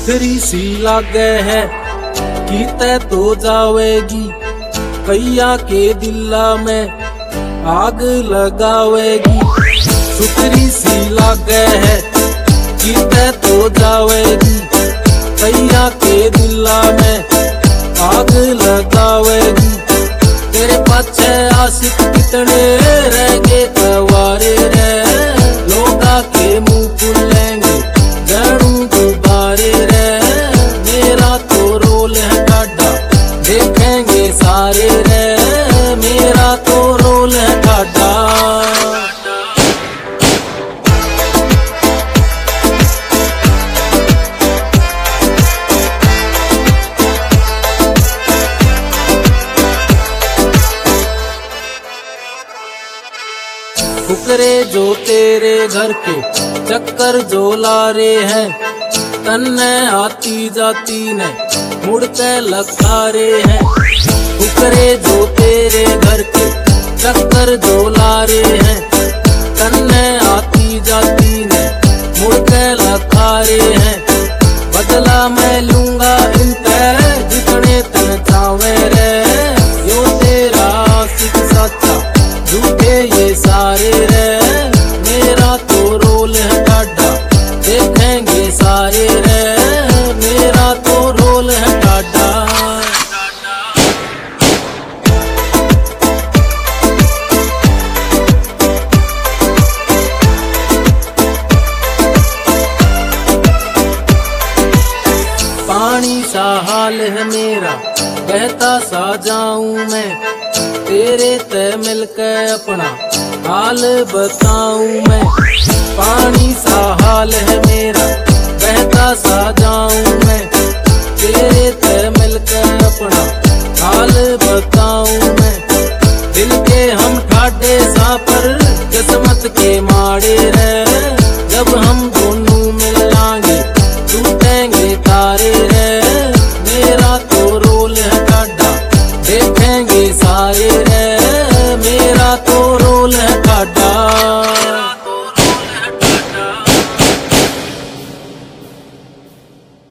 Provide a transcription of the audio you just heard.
सुथरी सी लागे है कीते तो जावेगी, कैया के दिला में आग लगावेगी। सुथरी सी लागे है कीते तो जावेगी, कैया के दिला में आग लगावेगी। तेरे पाछे आशिक कितने रह गए कवारे रे, लोगा के मुंह खुलेंगे जानू गुब्बारे रे। मेरा तो रोल है काटा देखेंगे सारे रे, मेरा तो रोल है काटा। फुकरे जो तेरे घर के चक्कर जो लारे हैं, तन्ने आती जाती ने मुड़ के लखारे हैं। फुकरे जो तेरे घर के चक्कर जो लारे हैं, तन्ने आती जाती ने मुड़ के लखारे हैं। बदला मैं लूंगा इनते जितने तन चावे रे, यो तेरा आशिक सच्चा झूठे ये सारे रे। मेरा तो रोल है काटा देखेंगे सारे रे, मेरा तो रोल है काटा। पानी सा हाल है मेरा बहता सा जाऊं मैं, तेरे ते मिलके अपना हाल बताऊं मैं। पानी सा हाल है मेरा बहता सा जाऊं मैं, तेरे ते मिलके अपना हाल बताऊं मैं। दिल के हम ठाडे सा पर किस्मत के माड़े रे, जब हम दोनों मिलांगे टूटेंगे तारे रे। मेरा तो रोल है काटा देखेंगे सारे रे, मेरा तो रोल है काटा।